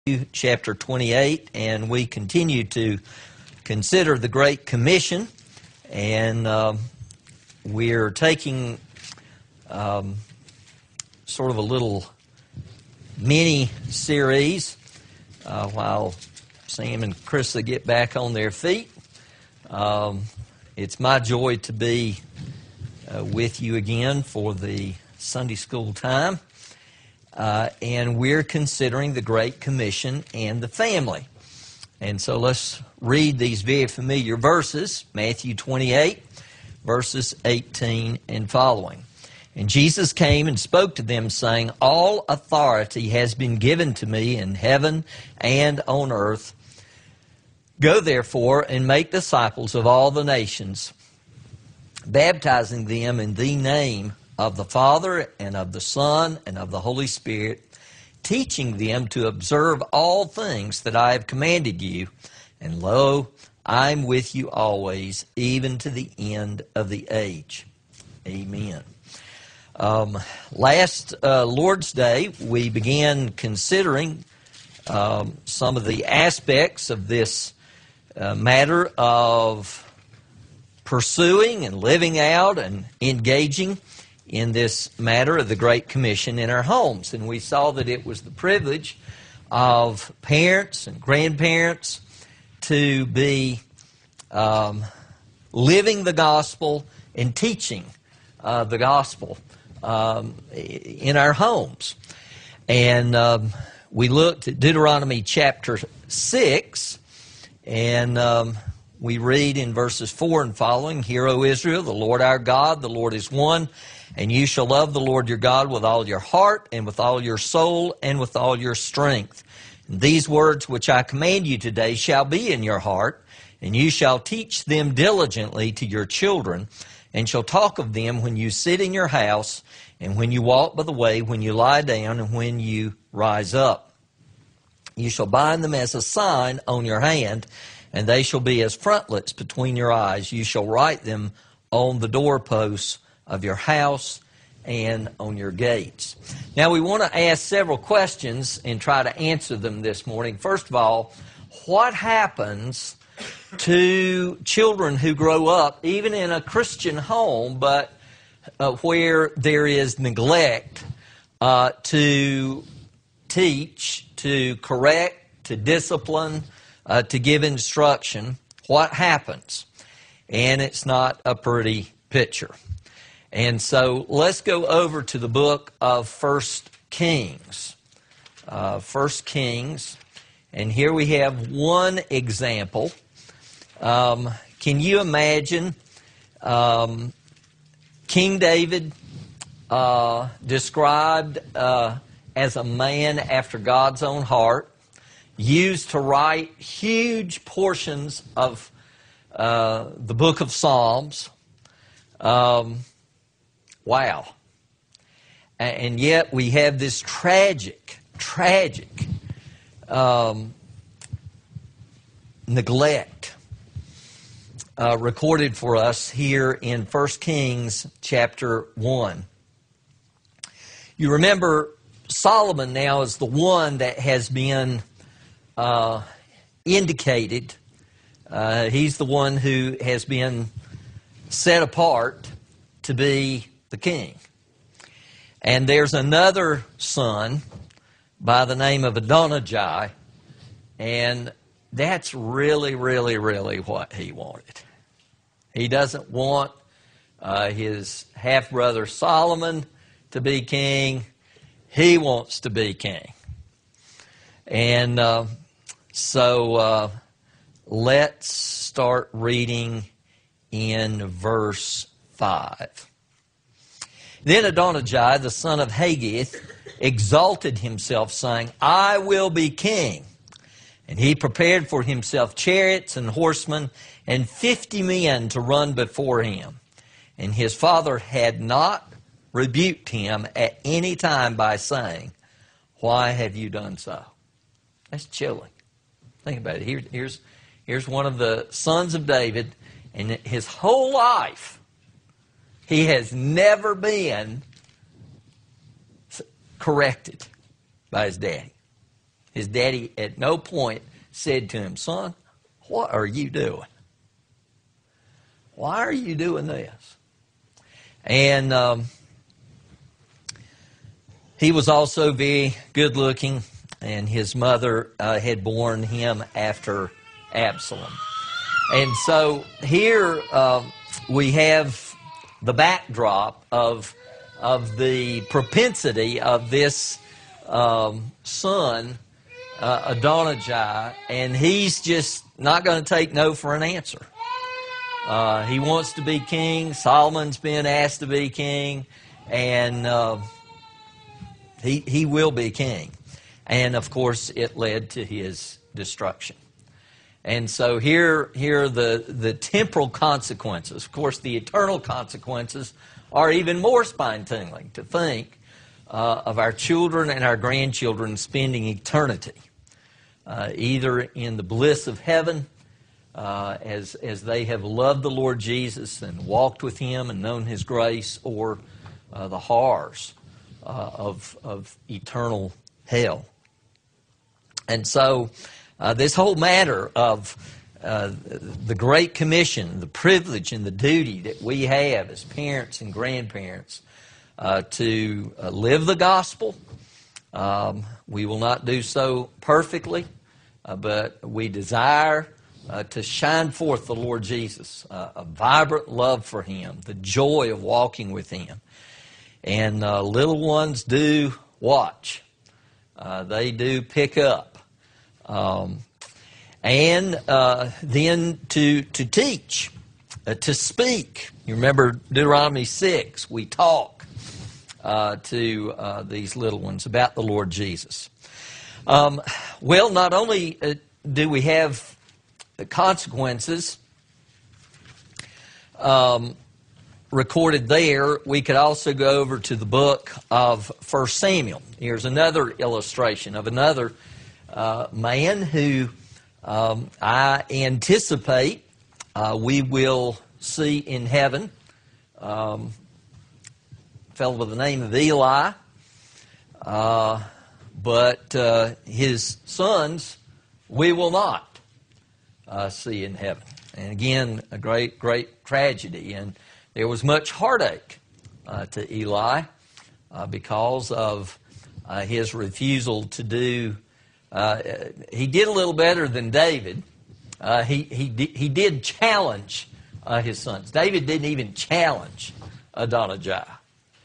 Chapter 28, and we continue to consider the Great Commission, and we're taking sort of a little mini-series while Sam and Krista get back on their feet. It's my joy to be with you again for the Sunday school time. And we're considering the Great Commission and the family. And so let's read these very familiar verses, Matthew 28, verses 18 and following. And Jesus came and spoke to them, saying, "All authority has been given to me in heaven and on earth. Go therefore and make disciples of all the nations, baptizing them in the name of the Father, and of the Son, and of the Holy Spirit, teaching them to observe all things that I have commanded you. And lo, I am with you always, even to the end of the age." Amen. Last Lord's Day, we began considering some of the aspects of this matter of pursuing and living out and engaging in this matter of the Great Commission in our homes. And we saw that it was the privilege of parents and grandparents to be living the gospel and teaching the gospel in our homes. And we looked at Deuteronomy chapter 6, and we read in verses 4 and following, "Hear, O Israel, the Lord our God, the Lord is one. And you shall love the Lord your God with all your heart, and with all your soul, and with all your strength. And these words which I command you today shall be in your heart, and you shall teach them diligently to your children, and shall talk of them when you sit in your house, and when you walk by the way, when you lie down, and when you rise up. You shall bind them as a sign on your hand, and they shall be as frontlets between your eyes. You shall write them on the doorposts of your house and on your gates." Now we want to ask several questions and try to answer them this morning. First of all, what happens to children who grow up, even in a Christian home, but where there is neglect to teach, to correct, to discipline, to give instruction? What happens? And it's not a pretty picture. And so let's go over to the book of 1 Kings. 1 Kings. And here we have one example. Can you imagine King David described as a man after God's own heart, used to write huge portions of the book of Psalms? Wow. And yet we have this tragic neglect recorded for us here in 1 Kings chapter 1. You remember Solomon now is the one that has been indicated. He's the one who has been set apart to be the king. And there's another son by the name of Adonijah, and that's really what he wanted. He doesn't want his half-brother Solomon to be king. He wants to be king. And so let's start reading in verse 5. "Then Adonijah, the son of Haggith, exalted himself, saying, I will be king. And he prepared for himself chariots and horsemen, and 50 men to run before him. And his father had not rebuked him at any time by saying, Why have you done so?" That's chilling. Think about it. Here's one of the sons of David, and his whole life he has never been corrected by his daddy. His daddy at no point said to him, "Son, what are you doing? Why are you doing this?" And he was also very good looking, and his mother had borne him after Absalom. And so here we have the backdrop of the propensity of this son, Adonijah, and he's just not going to take no for an answer. He wants to be king. Solomon's been asked to be king, and he will be king. And of course, it led to his destruction. And so here are the temporal consequences. Of course, the eternal consequences are even more spine-tingling to think of our children and our grandchildren spending eternity, either in the bliss of heaven, as they have loved the Lord Jesus and walked with Him and known His grace, or the horrors of eternal hell. And so this whole matter of the Great Commission, the privilege and the duty that we have as parents and grandparents to live the gospel. We will not do so perfectly, but we desire to shine forth the Lord Jesus, a vibrant love for Him, the joy of walking with Him. And little ones do watch. They do pick up. And then to teach, to speak. You remember Deuteronomy 6, we talk to these little ones about the Lord Jesus. Well, not only do we have the consequences recorded there, we could also go over to the book of 1 Samuel. Here's another illustration of another man who I anticipate we will see in heaven. A fellow by the name of Eli, but his sons we will not see in heaven. And again, a great tragedy. And there was much heartache to Eli because of his refusal to do. He did a little better than David. He did challenge his sons. David didn't even challenge Adonijah.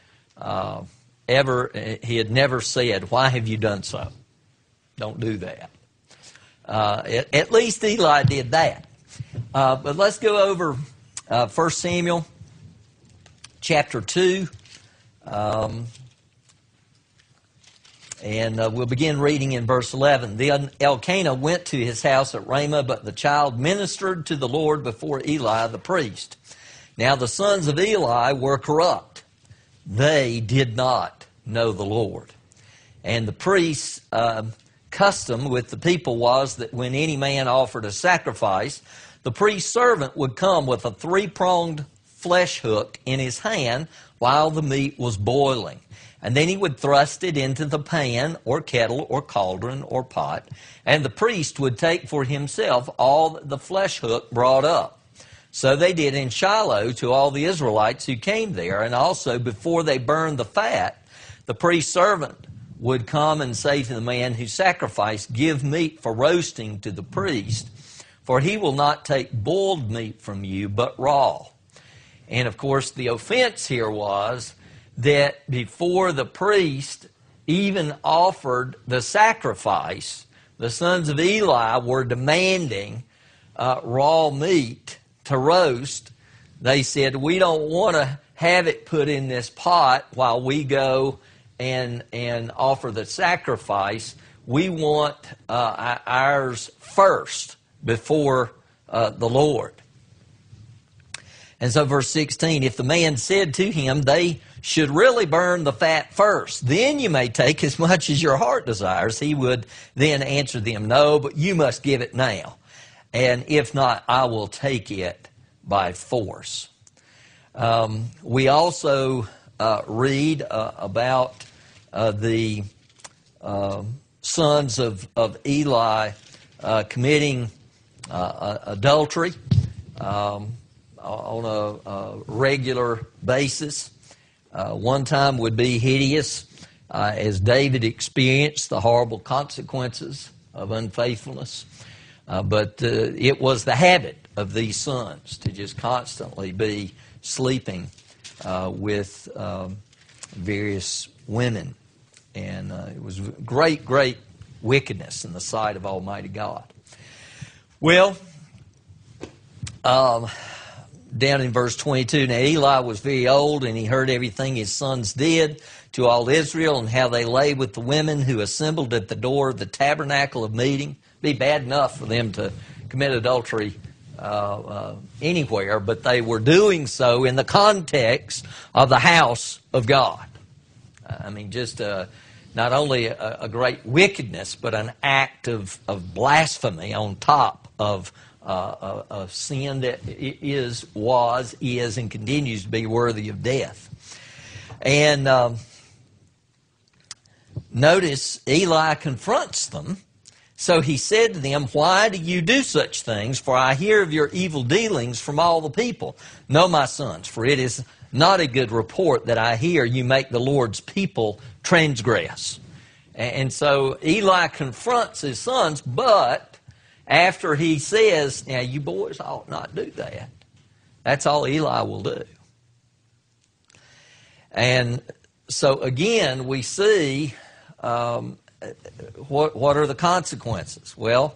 He had never said, "Why have you done so?" Don't do that. At least Eli did that. But let's go over 1 Samuel chapter 2. And we'll begin reading in verse 11. Then Elkanah went to his house at Ramah, but the child ministered to the Lord before Eli the priest. Now the sons of Eli were corrupt. They did not know the Lord. And the priest's custom with the people was that when any man offered a sacrifice, the priest's servant would come with a three-pronged flesh hook in his hand while the meat was boiling. And then he would thrust it into the pan or kettle or cauldron or pot, and the priest would take for himself all that the flesh hook brought up. So they did in Shiloh to all the Israelites who came there, and also before they burned the fat, the priest's servant would come and say to the man who sacrificed, "Give meat for roasting to the priest, for he will not take boiled meat from you, but raw." And of course the offense here was that before the priest even offered the sacrifice, the sons of Eli were demanding raw meat to roast. They said, "We don't want to have it put in this pot while we go and offer the sacrifice. We want ours first before the Lord." And so verse 16, if the man said to him, "They should really burn the fat first, then you may take as much as your heart desires," he would then answer them, "No, but you must give it now. And if not, I will take it by force." We also read about the sons of Eli committing adultery on a regular basis. One time would be hideous, as David experienced the horrible consequences of unfaithfulness. But it was the habit of these sons to just constantly be sleeping with various women. And it was great, great wickedness in the sight of Almighty God. Well, down in verse 22, now Eli was very old, and he heard everything his sons did to all Israel, and how they lay with the women who assembled at the door of the tabernacle of meeting. It'd be bad enough for them to commit adultery anywhere, but they were doing so in the context of the house of God. I mean, just not only a great wickedness, but an act of blasphemy on top of sin that was, and continues to be worthy of death. And notice Eli confronts them. So he said to them, "Why do you do such things? For I hear of your evil dealings from all the people. No, my sons, for it is not a good report that I hear you make the Lord's people transgress." And so Eli confronts his sons, but after he says, "Now you boys ought not do that," that's all Eli will do. And so again, we see what are the consequences? Well,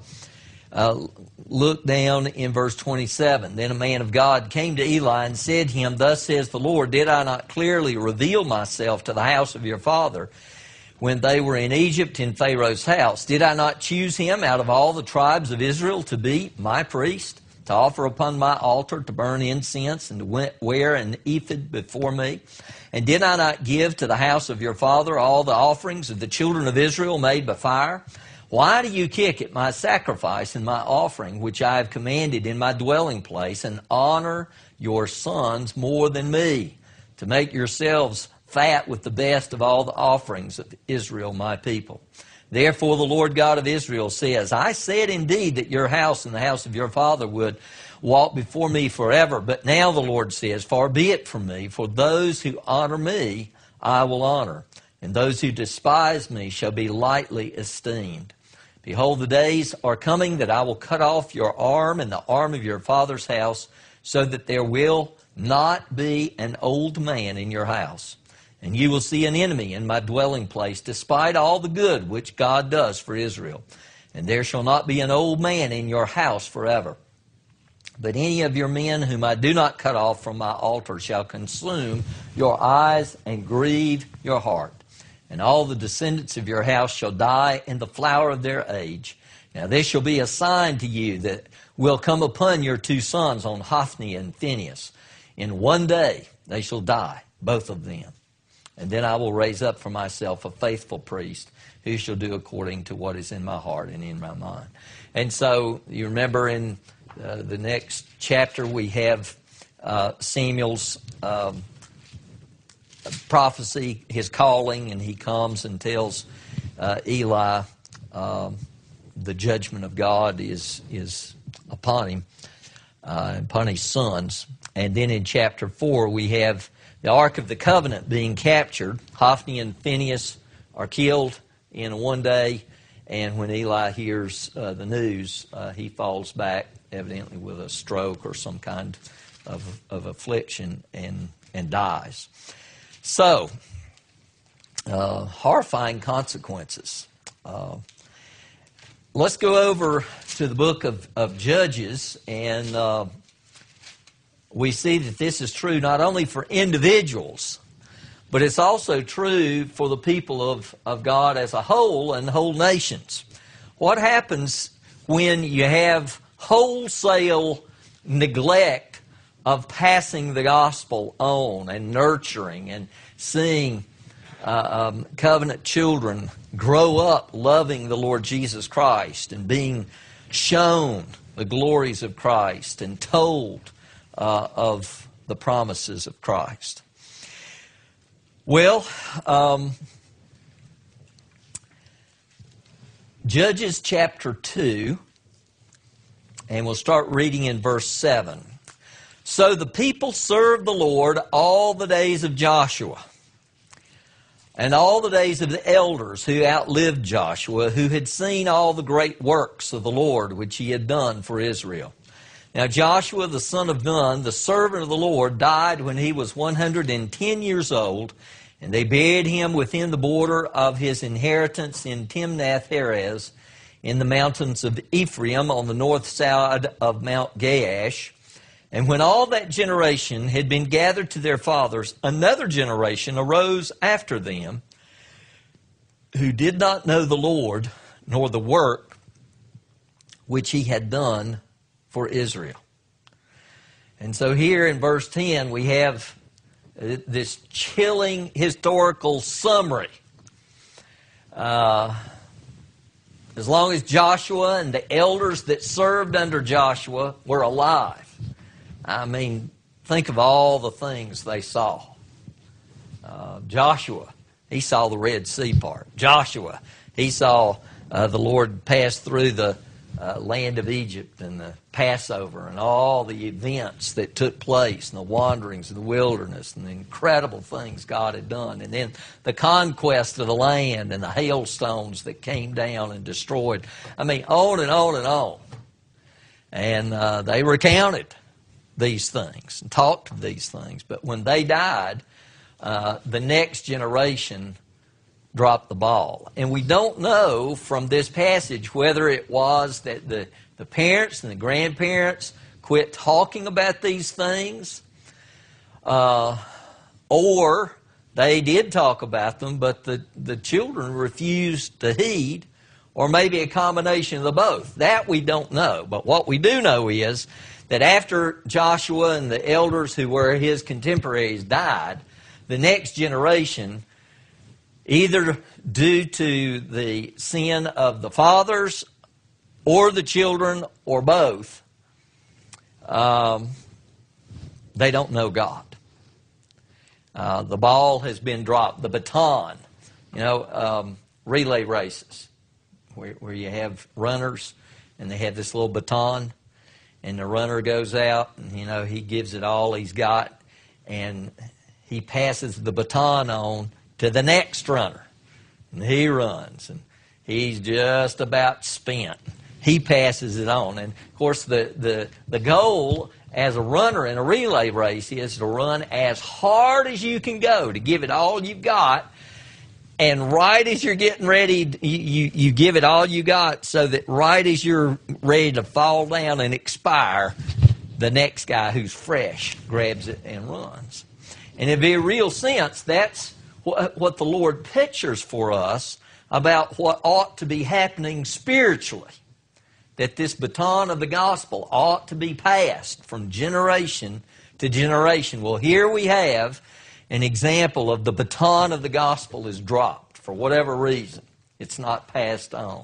look down in verse 27. Then a man of God came to Eli and said to him, "Thus says the Lord, did I not clearly reveal myself to the house of your father when they were in Egypt in Pharaoh's house? Did I not choose him out of all the tribes of Israel to be my priest, to offer upon my altar, to burn incense, and to wear an ephod before me? And did I not give to the house of your father all the offerings of the children of Israel made by fire? Why do you kick at my sacrifice and my offering, which I have commanded in my dwelling place, and honor your sons more than me, to make yourselves fat with the best of all the offerings of Israel, my people? Therefore the Lord God of Israel says, I said indeed that your house and the house of your father would walk before me forever. But now the Lord says, far be it from me, for those who honor me I will honor, and those who despise me shall be lightly esteemed. Behold, the days are coming that I will cut off your arm and the arm of your father's house, so that there will not be an old man in your house. And you will see an enemy in my dwelling place, despite all the good which God does for Israel. And there shall not be an old man in your house forever. But any of your men whom I do not cut off from my altar shall consume your eyes and grieve your heart. And all the descendants of your house shall die in the flower of their age. Now this shall be a sign to you that will come upon your two sons, on Hophni and Phinehas. In one day they shall die, both of them. And then I will raise up for myself a faithful priest who shall do according to what is in my heart and in my mind." And so you remember in the next chapter we have Samuel's prophecy, his calling, and he comes and tells Eli the judgment of God is upon him, upon his sons. And then in chapter 4 we have the Ark of the Covenant being captured. Hophni and Phinehas are killed in one day, and when Eli hears the news, he falls back, evidently with a stroke or some kind of affliction, and dies. So, horrifying consequences. Let's go over to the book of Judges, and we see that this is true not only for individuals, but it's also true for the people of God as a whole and whole nations. What happens when you have wholesale neglect of passing the gospel on and nurturing and seeing covenant children grow up loving the Lord Jesus Christ and being shown the glories of Christ and told of the promises of Christ? Well, Judges chapter 2, and we'll start reading in verse 7. So the people served the Lord all the days of Joshua, and all the days of the elders who outlived Joshua, who had seen all the great works of the Lord which he had done for Israel. Now Joshua the son of Nun, the servant of the Lord, died when he was 110 years old, and they buried him within the border of his inheritance in Timnath-Heres, in the mountains of Ephraim, on the north side of Mount Gaash. And when all that generation had been gathered to their fathers, another generation arose after them, who did not know the Lord, nor the work which he had done for Israel. And so here in verse 10 we have this chilling historical summary. As long as Joshua and the elders that served under Joshua were alive, I mean, think of all the things they saw. Joshua, he saw the Red Sea part. Joshua, he saw the Lord pass through the land of Egypt and the Passover and all the events that took place and the wanderings in the wilderness and the incredible things God had done. And then the conquest of the land and the hailstones that came down and destroyed. I mean, on and on and on. And they recounted these things and talked of these things. But when they died, the next generation dropped the ball. And we don't know from this passage whether it was that the parents and the grandparents quit talking about these things, or they did talk about them, but the children refused to heed, or maybe a combination of the both. That we don't know. But what we do know is that after Joshua and the elders who were his contemporaries died, the next generation, either due to the sin of the fathers or the children or both, they don't know God. The ball has been dropped. The baton, relay races where you have runners and they have this little baton and the runner goes out and, he gives it all he's got and he passes the baton on to the next runner. And he runs, and he's just about spent. He passes it on. And, of course, the goal as a runner in a relay race is to run as hard as you can go, to give it all you've got. And right as you're getting ready, you give it all you got so that right as you're ready to fall down and expire, the next guy who's fresh grabs it and runs. And in a very real sense, that's what the Lord pictures for us about what ought to be happening spiritually. That this baton of the gospel ought to be passed from generation to generation. Well, here we have an example of the baton of the gospel is dropped for whatever reason. It's not passed on.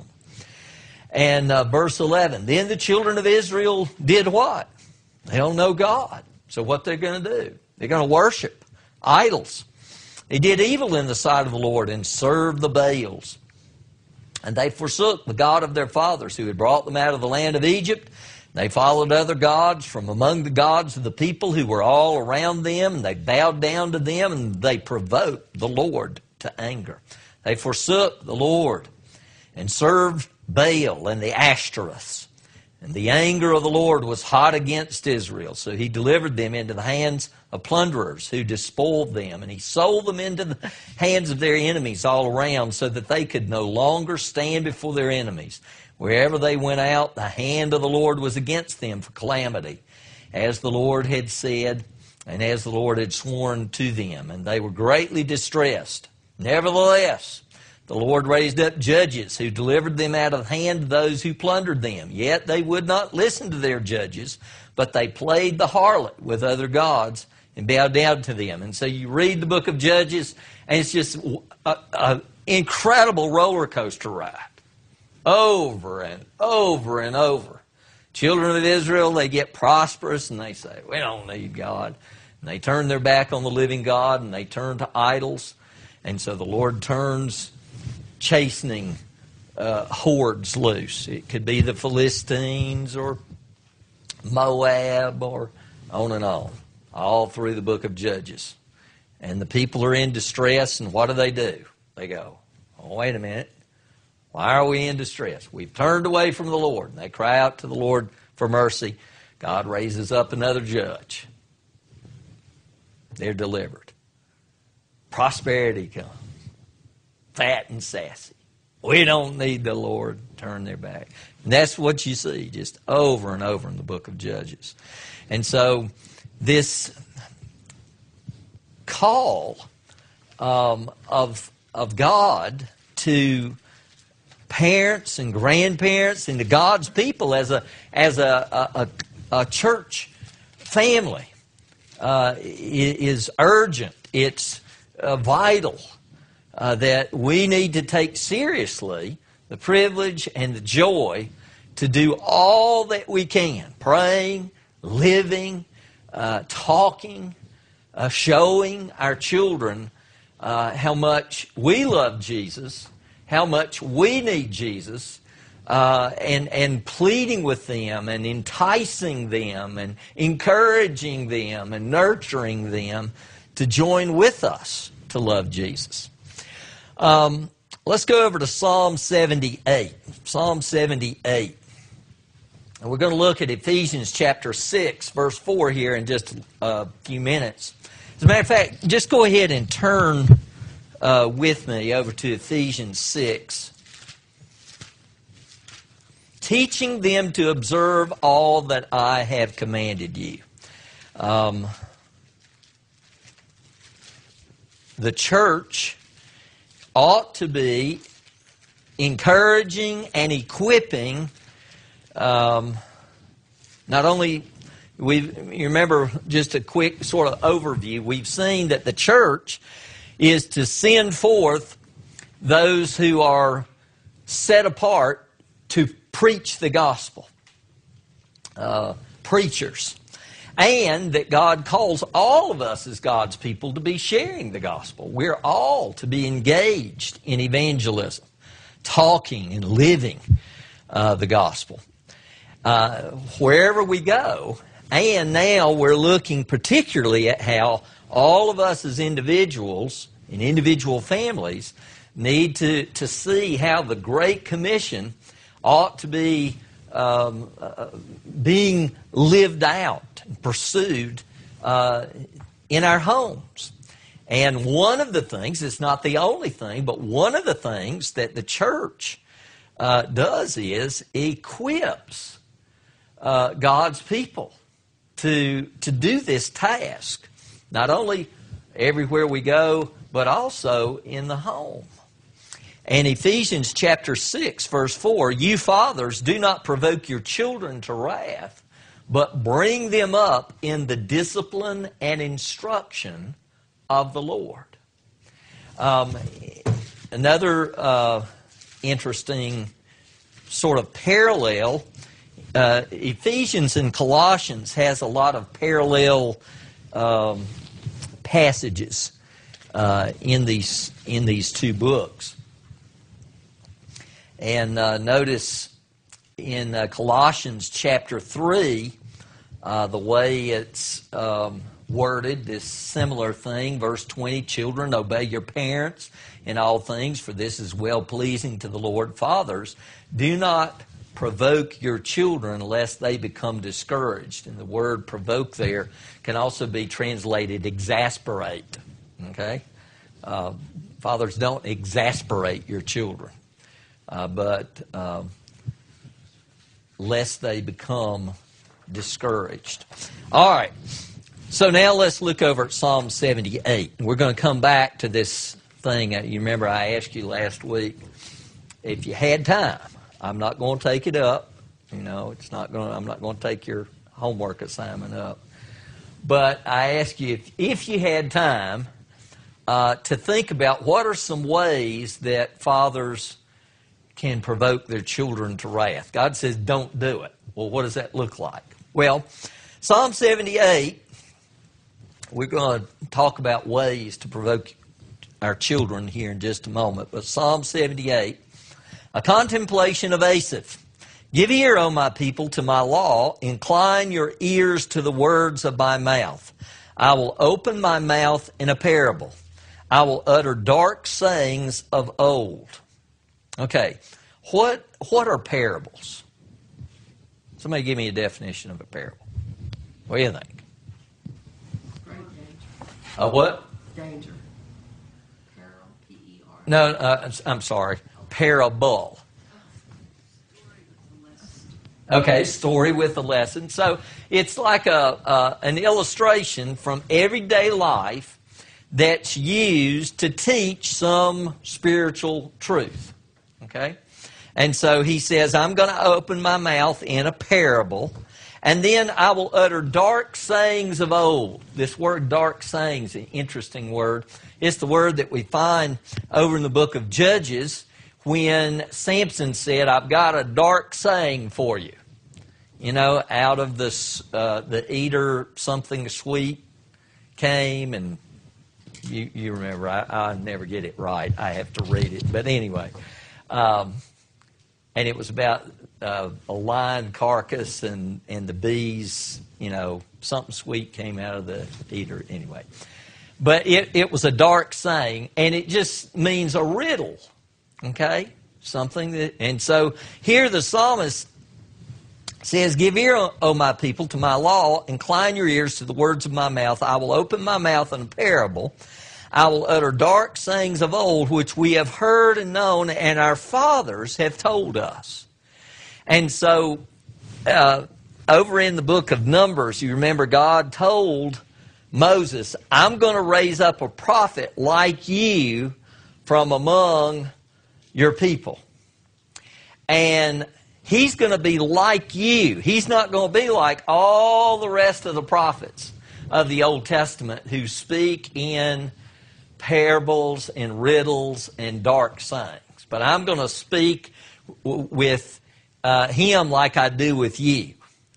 And verse 11, then the children of Israel did what? They don't know God. So what they're going to do? They're going to worship idols. They did evil in the sight of the Lord and served the Baals. And they forsook the God of their fathers who had brought them out of the land of Egypt. They followed other gods from among the gods of the people who were all around them. And they bowed down to them and they provoked the Lord to anger. They forsook the Lord and served Baal and the Ashtoreths. And the anger of the Lord was hot against Israel. So he delivered them into the hands of plunderers who despoiled them. And he sold them into the hands of their enemies all around so that they could no longer stand before their enemies. Wherever they went out, the hand of the Lord was against them for calamity, as the Lord had said and as the Lord had sworn to them. And they were greatly distressed. Nevertheless, the Lord raised up judges who delivered them out of the hand of those who plundered them. Yet they would not listen to their judges, but they played the harlot with other gods and bowed down to them. And so you read the book of Judges, and it's just an incredible roller coaster ride. Over and over and over. Children of Israel, they get prosperous and they say, we don't need God. And they turn their back on the living God and they turn to idols. And so the Lord turns chastening hordes loose. It could be the Philistines or Moab or on and on, all through the book of Judges. And the people are in distress, and what do? They go, oh, wait a minute. Why are we in distress? We've turned away from the Lord. And they cry out to the Lord for mercy. God raises up another judge. They're delivered. Prosperity comes. Fat and sassy. We don't need the Lord. Turn their back. And that's what you see just over and over in the book of Judges. And so this call of God to parents and grandparents and to God's people as a church family is urgent. It's vital that we need to take seriously the privilege and the joy to do all that we can, praying, living, talking, showing our children how much we love Jesus, how much we need Jesus, and pleading with them and enticing them and encouraging them and nurturing them to join with us to love Jesus. Let's go over to Psalm 78. Psalm 78. And we're going to look at Ephesians chapter 6, verse 4 here in just a few minutes. As a matter of fact, just go ahead and turn with me over to Ephesians 6. Teaching them to observe all that I have commanded you. The church ought to be encouraging and equipping. Not only, you remember just a quick sort of overview, we've seen that the church is to send forth those who are set apart to preach the gospel. Preachers. And that God calls all of us as God's people to be sharing the gospel. We're all to be engaged in evangelism, talking and living the gospel. Wherever we go, and now we're looking particularly at how all of us as individuals, in individual families, need to see how the Great Commission ought to be being lived out and pursued in our homes. And one of the things, it's not the only thing, but one of the things that the church does is equips God's people to do this task, not only everywhere we go, but also in the home. And Ephesians chapter 6, verse 4, you fathers, do not provoke your children to wrath, but bring them up in the discipline and instruction of the Lord. Another interesting sort of parallel, Ephesians and Colossians has a lot of parallel passages in these two books. And notice in Colossians chapter 3, the way it's worded, this similar thing, verse 20, children, obey your parents in all things, for this is well-pleasing to the Lord. Fathers, do not provoke your children lest they become discouraged. And the word provoke there can also be translated exasperate. Okay? Fathers, don't exasperate your children. But lest they become discouraged. All right. So now let's look over at Psalm 78. We're going to come back to this thing. You remember I asked you last week, if you had time, I'm not going to take it up. You know, I'm not going to take your homework assignment up. But I asked you if you had time to think about what are some ways that fathers can provoke their children to wrath. God says don't do it. Well, what does that look like? Well, Psalm 78, we're going to talk about ways to provoke our children here in just a moment. But Psalm 78, A contemplation of Asaph. Give ear, O my people, to my law. Incline your ears to the words of my mouth. I will open my mouth in a parable. I will utter dark sayings of old. Okay, what are parables? Somebody give me a definition of a parable. What do you think? Great danger. A what? Danger. Peril. P-E-R. No, I'm sorry. Parable. Okay, story with a lesson. So it's like an illustration from everyday life that's used to teach some spiritual truth. Okay? And so he says, I'm going to open my mouth in a parable, and then I will utter dark sayings of old. This word dark sayings, an interesting word. It's the word that we find over in the book of Judges when Samson said, I've got a dark saying for you. You know, out of this, the eater something sweet came, and you remember, I never get it right. I have to read it. But anyway, and it was about a lion carcass and the bees, you know, something sweet came out of the eater anyway. But it was a dark saying, and it just means a riddle, okay? Something that, and so here the psalmist says, give ear, O my people, to my law. Incline your ears to the words of my mouth. I will open my mouth in a parable. I will utter dark sayings of old, which we have heard and known, and our fathers have told us. And so, over in the book of Numbers, you remember God told Moses, I'm going to raise up a prophet like you from among your people. And he's going to be like you. He's not going to be like all the rest of the prophets of the Old Testament who speak in parables and riddles and dark sayings. But I'm going to speak with him like I do with you.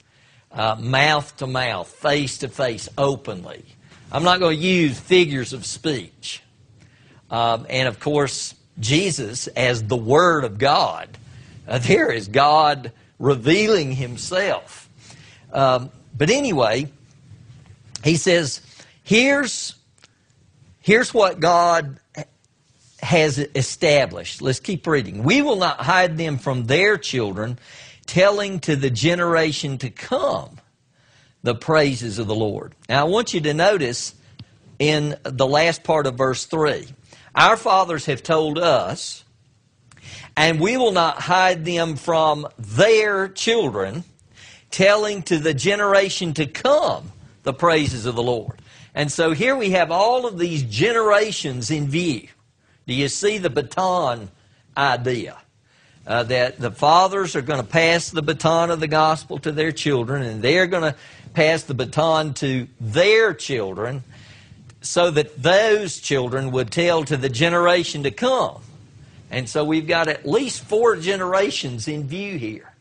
Mouth to mouth, face to face, openly. I'm not going to use figures of speech. And of course, Jesus as the Word of God. There is God revealing Himself. But anyway, he says, here's what God has established. Let's keep reading. We will not hide them from their children, telling to the generation to come the praises of the Lord. Now I want you to notice in the last part of verse 3, our fathers have told us, and we will not hide them from their children, telling to the generation to come the praises of the Lord. And so here we have all of these generations in view. Do you see the baton idea? That the fathers are going to pass the baton of the gospel to their children, and they're going to pass the baton to their children so that those children would tell to the generation to come. And so we've got at least 4 generations in view here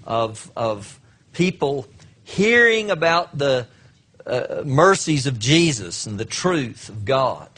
of people hearing about the mercies of Jesus and the truth of God.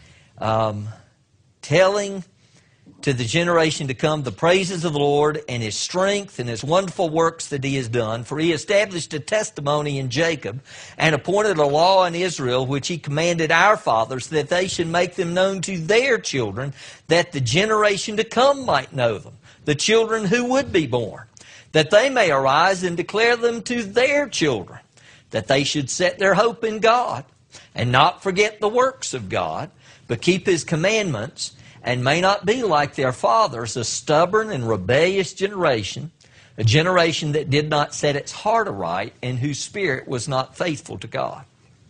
Telling to the generation to come the praises of the Lord and His strength and His wonderful works that He has done. For He established a testimony in Jacob and appointed a law in Israel, which He commanded our fathers, that they should make them known to their children, that the generation to come might know them, the children who would be born, that they may arise and declare them to their children, that they should set their hope in God and not forget the works of God, but keep His commandments, and may not be like their fathers, a stubborn and rebellious generation, a generation that did not set its heart aright and whose spirit was not faithful to God.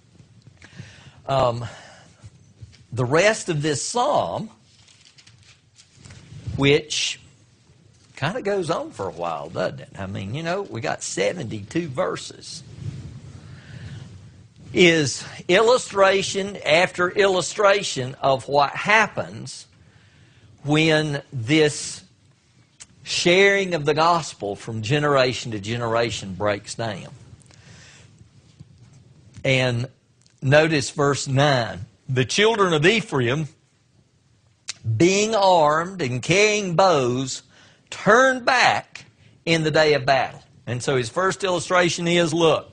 The rest of this psalm, which kind of goes on for a while, doesn't it? I mean, you know, we got 72 verses, is illustration after illustration of what happens when this sharing of the gospel from generation to generation breaks down. And notice verse 9. The children of Ephraim, being armed and carrying bows, turn back in the day of battle. And so his first illustration is, look,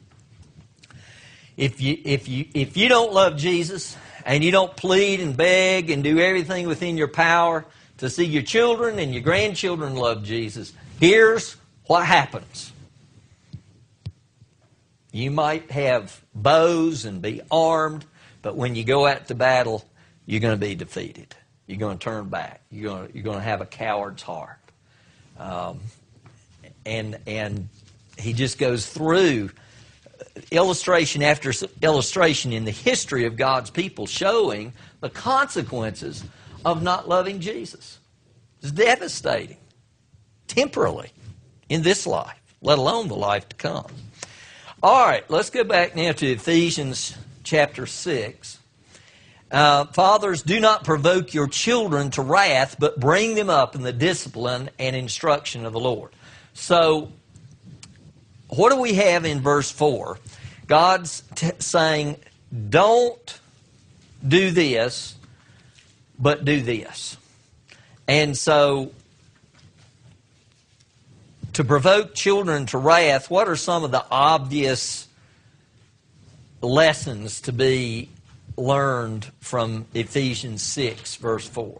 if you don't love Jesus and you don't plead and beg and do everything within your power to see your children and your grandchildren love Jesus, here's what happens. You might have bows and be armed, but when you go out to battle, you're going to be defeated. You're going to turn back. You're going to have a coward's heart. And he just goes through illustration after illustration in the history of God's people, showing the consequences of not loving Jesus. It's devastating, temporarily, in this life, let alone the life to come. All right, let's go back now to Ephesians chapter 6. Fathers, do not provoke your children to wrath, but bring them up in the discipline and instruction of the Lord. So, what do we have in verse 4? God's saying, don't do this, but do this. And so, to provoke children to wrath, what are some of the obvious lessons to be learned from Ephesians 6, verse 4?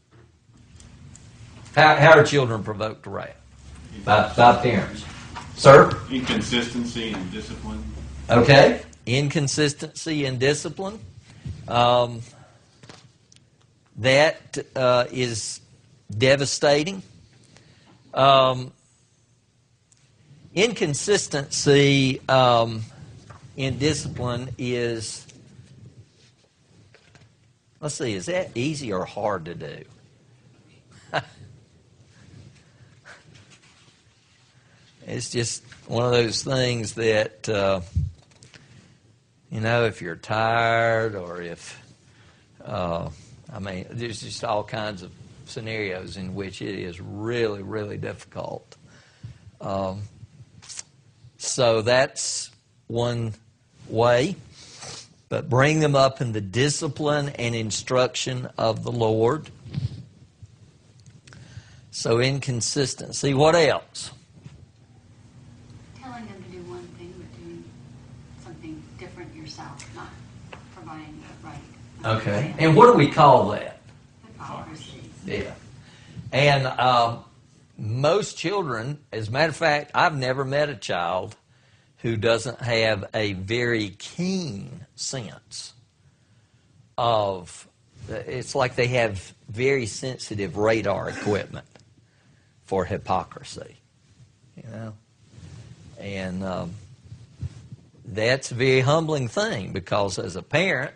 How are children provoked to wrath? By parents. Sir? Inconsistency and discipline. Okay. Inconsistency and discipline. That is devastating. Inconsistency in discipline is, let's see, is that easy or hard to do? It's just one of those things that, if you're tired or if, there's just all kinds of scenarios in which it is really, really difficult. So that's one way. But bring them up in the discipline and instruction of the Lord. So inconsistency. What else? Telling them to do one thing, but doing something different yourself, not providing the right. Okay. And what do we call that? Hypocrisy. Yeah. And most children, as a matter of fact, I've never met a child who doesn't have a very keen sense of, it's like they have very sensitive radar equipment for hypocrisy, And that's a very humbling thing, because as a parent,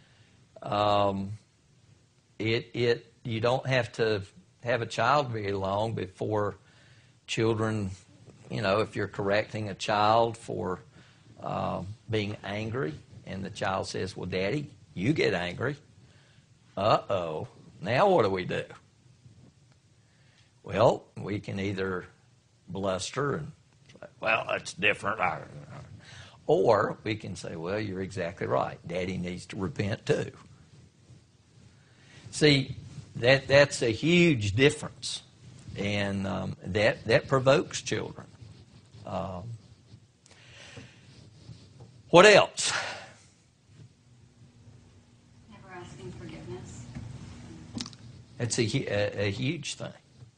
you don't have to have a child very long before children, if you're correcting a child for being angry and the child says, well, Daddy, you get angry. Uh-oh. Now what do we do? Well, we can either bluster and say, well, that's different. Or we can say, well, you're exactly right. Daddy needs to repent too. See, that's a huge difference. And that provokes children. What else? Never asking forgiveness. It's a huge thing.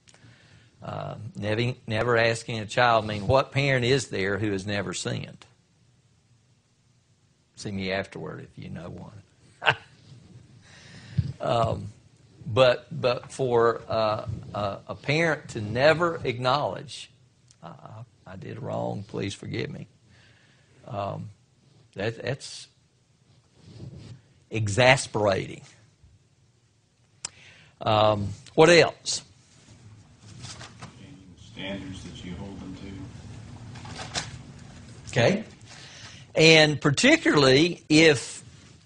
Never asking a child. What parent is there who has never sinned? See me afterward if you know one. But for a parent to never acknowledge, I did wrong, please forgive me. That's exasperating. What else? Standards that you hold them to. Okay. And particularly if,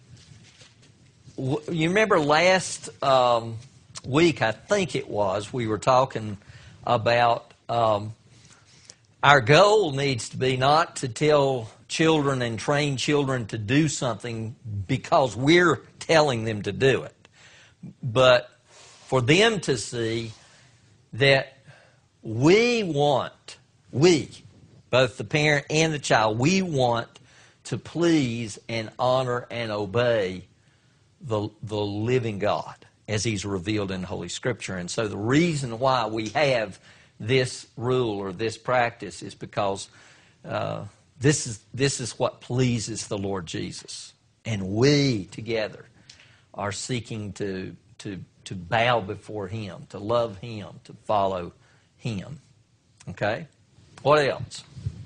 you remember last week, I think it was, we were talking about our goal needs to be not to tell children and train children to do something because we're telling them to do it, but for them to see that we, both the parent and the child, we want to please and honor and obey the living God as He's revealed in Holy Scripture. And so the reason why we have this rule or this practice is because this is what pleases the Lord Jesus. And we together are seeking to bow before Him, to love Him, to follow Him. Okay? What else?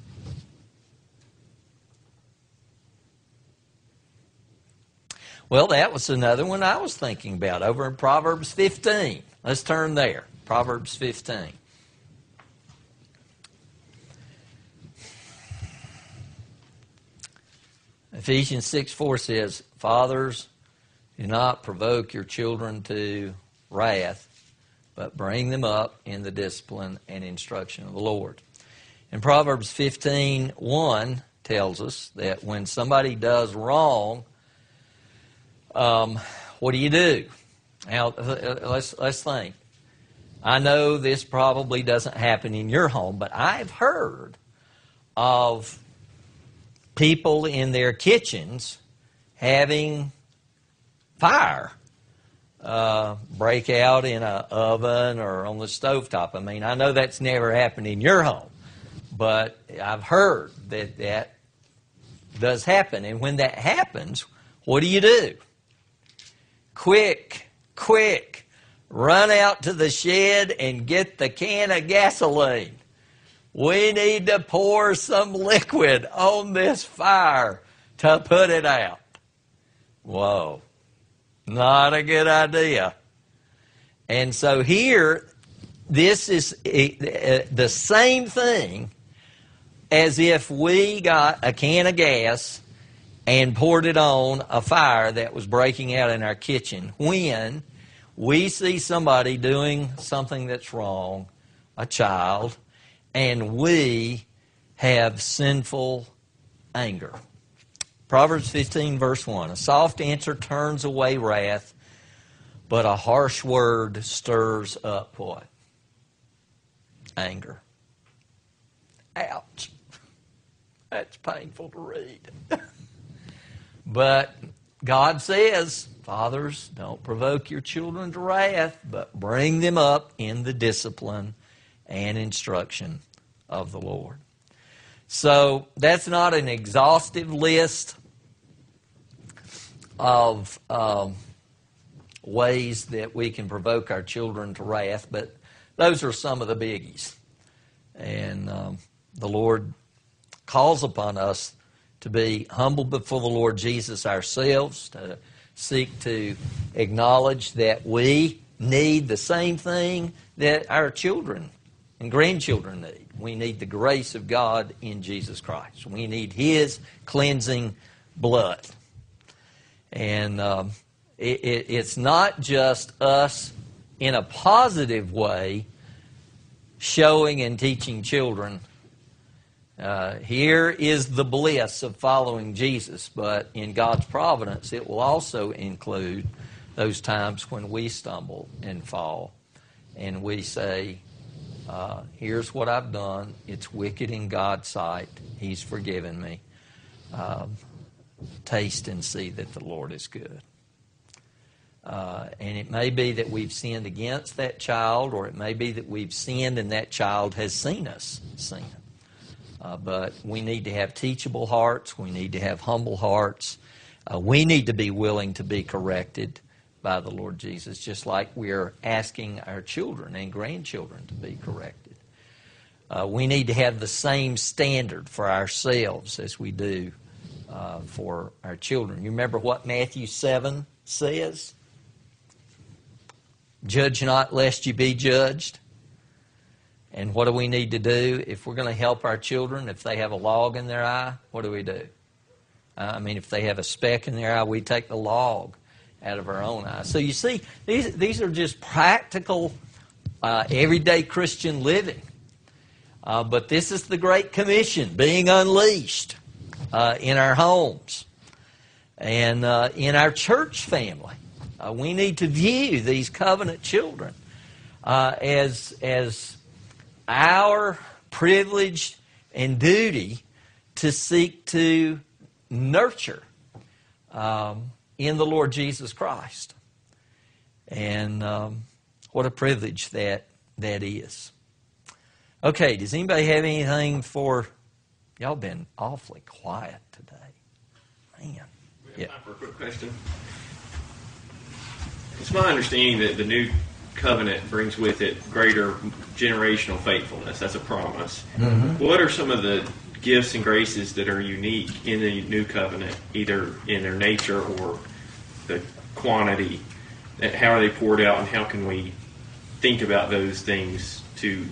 Well, that was another one I was thinking about over in Proverbs 15. Let's turn there. Proverbs 15. Ephesians 6:4 says, "Fathers, do not provoke your children to wrath, but bring them up in the discipline and instruction of the Lord." And Proverbs 15:1 tells us that when somebody does wrong, what do? Now, let's think. I know this probably doesn't happen in your home, but I've heard of people in their kitchens having fire break out in an oven or on the stovetop. I mean, I know that's never happened in your home, but I've heard that does happen. And when that happens, what do? Quick, run out to the shed and get the can of gasoline. We need to pour some liquid on this fire to put it out. Whoa, not a good idea. And so here, this is the same thing as if we got a can of gas and poured it on a fire that was breaking out in our kitchen. When we see somebody doing something that's wrong, a child, and we have sinful anger. Proverbs 15, verse 1. A soft answer turns away wrath, but a harsh word stirs up what? Anger. Ouch. That's painful to read. But God says, fathers, don't provoke your children to wrath, but bring them up in the discipline and instruction of the Lord. So that's not an exhaustive list of ways that we can provoke our children to wrath, but those are some of the biggies. And the Lord calls upon us to be humble before the Lord Jesus ourselves, to seek to acknowledge that we need the same thing that our children and grandchildren need. We need the grace of God in Jesus Christ. We need His cleansing blood. And it's not just us in a positive way showing and teaching children. Here is the bliss of following Jesus, but in God's providence, it will also include those times when we stumble and fall, and we say, here's what I've done. It's wicked in God's sight. He's forgiven me. Taste and see that the Lord is good. And it may be that we've sinned against that child, or it may be that we've sinned and that child has seen us sin. But we need to have teachable hearts. We need to have humble hearts. We need to be willing to be corrected by the Lord Jesus, just like we're asking our children and grandchildren to be corrected. We need to have the same standard for ourselves as we do for our children. You remember what Matthew 7 says? Judge not lest you be judged. And what do we need to do if we're going to help our children? If they have a log in their eye, what do we do? If they have a speck in their eye, we take the log out of our own eye. So you see, these are just practical, everyday Christian living. But this is the Great Commission being unleashed in our homes and in our church family. We need to view these covenant children as our privilege and duty to seek to nurture in the Lord Jesus Christ. And what a privilege that is. Okay, does anybody have anything for... Y'all been awfully quiet today. Man. We have time for a quick question. It's my understanding that the new covenant brings with it greater generational faithfulness. That's a promise. Mm-hmm. What are some of the gifts and graces that are unique in the new covenant, either in their nature or the quantity? How are they poured out, and how can we think about those things to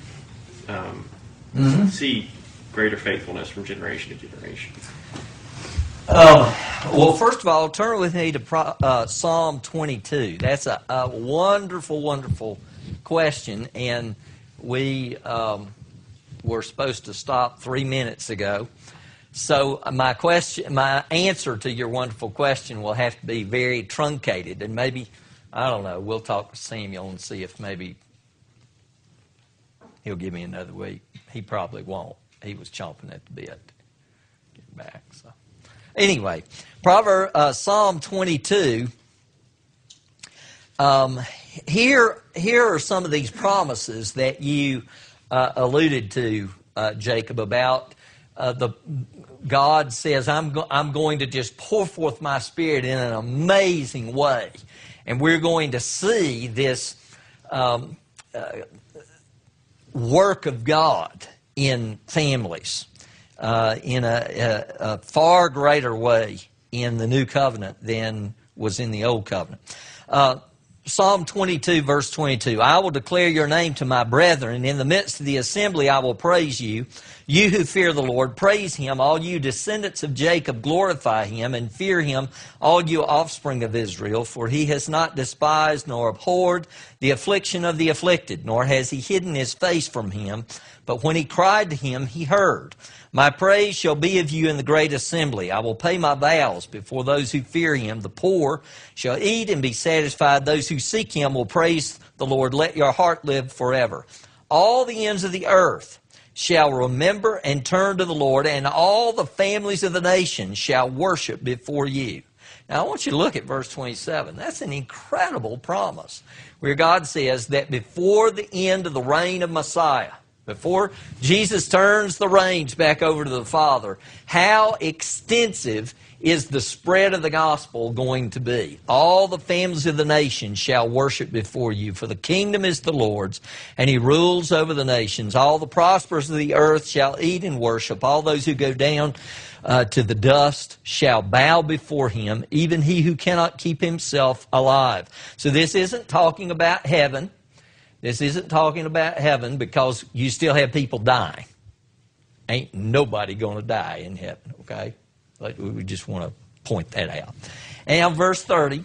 see greater faithfulness from generation to generation? Well, first of all, turn with me to Psalm 22. That's a wonderful, wonderful question, and we were supposed to stop 3 minutes ago. So my answer to your wonderful question will have to be very truncated, and maybe, I don't know, we'll talk to Samuel and see if maybe he'll give me another week. He probably won't. He was chomping at the bit to get back. So anyway, Psalm 22. Here are some of these promises that you alluded to, Jacob, about God says, I'm going to just pour forth my Spirit in an amazing way. And we're going to see this work of God in families in a far greater way in the new covenant than was in the old covenant. Psalm 22, verse 22, I will declare your name to my brethren. In the midst of the assembly I will praise you. You who fear the Lord, praise Him. All you descendants of Jacob, glorify Him and fear Him, all you offspring of Israel. For He has not despised nor abhorred the affliction of the afflicted, nor has He hidden His face from him. But when he cried to Him, He heard. My praise shall be of you in the great assembly. I will pay my vows before those who fear Him. The poor shall eat and be satisfied. Those who seek Him will praise the Lord. Let your heart live forever. All the ends of the earth shall remember and turn to the Lord, and all the families of the nations shall worship before you. Now, I want you to look at verse 27. That's an incredible promise, where God says that before the end of the reign of Messiah, before Jesus turns the reins back over to the Father, how extensive is the spread of the gospel going to be? All the families of the nation shall worship before you, for the kingdom is the Lord's, and He rules over the nations. All the prosperous of the earth shall eat and worship. All those who go down to the dust shall bow before Him, even he who cannot keep himself alive. So this isn't talking about heaven. This isn't talking about heaven, because you still have people dying. Ain't nobody going to die in heaven, okay? But we just want to point that out. And verse 30,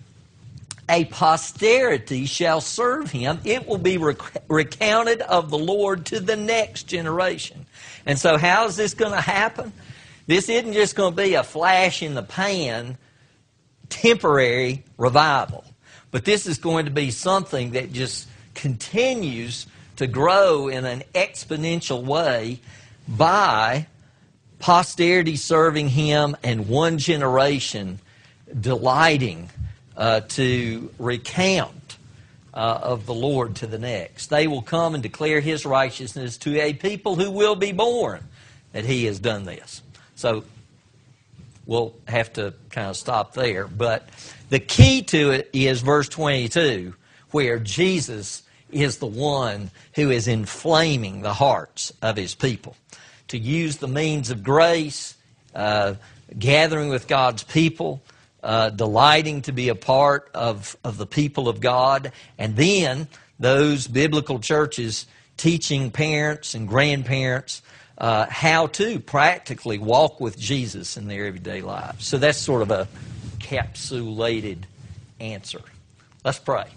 a posterity shall serve Him. It will be recounted of the Lord to the next generation. And so how is this going to happen? This isn't just going to be a flash in the pan, temporary revival. But this is going to be something that just continues to grow in an exponential way by posterity serving Him and one generation delighting to recount of the Lord to the next. They will come and declare His righteousness to a people who will be born that He has done this. So we'll have to kind of stop there. But the key to it is verse 22, where Jesus is the one who is inflaming the hearts of His people to use the means of grace, gathering with God's people, delighting to be a part of the people of God, and then those biblical churches teaching parents and grandparents how to practically walk with Jesus in their everyday lives. So that's sort of a capsulated answer. Let's pray.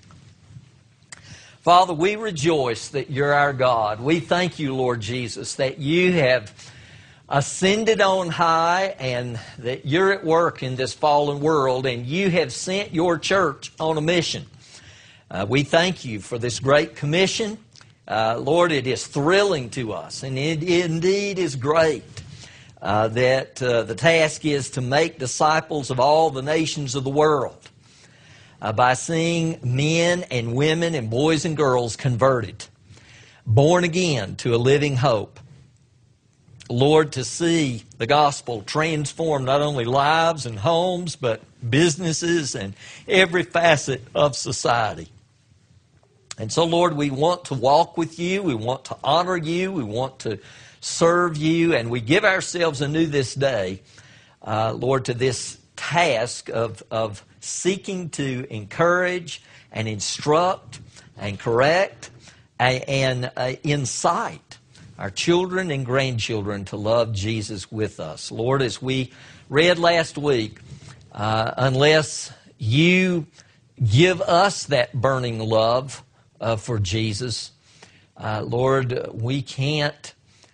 Father, we rejoice that You're our God. We thank You, Lord Jesus, that You have ascended on high and that You're at work in this fallen world, and You have sent Your church on a mission. We thank You for this great commission, Lord, it is thrilling to us, and it indeed is great that the task is to make disciples of all the nations of the world by seeing men and women and boys and girls converted, born again to a living hope. Lord, to see the gospel transform not only lives and homes, but businesses and every facet of society. And so, Lord, we want to walk with you. We want to honor you. We want to serve you. And we give ourselves anew this day, Lord, to this task of seeking to encourage and instruct and correct and incite our children and grandchildren to love Jesus with us. Lord, as we read last week, unless you give us that burning love for Jesus, Lord, we can't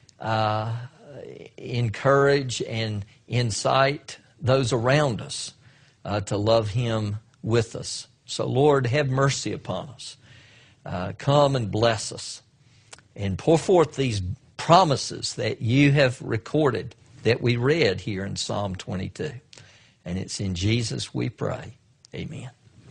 encourage and incite those around us to love Him with us. So, Lord, have mercy upon us. Come and bless us and pour forth these promises that you have recorded that we read here in Psalm 22. And it's in Jesus we pray. Amen.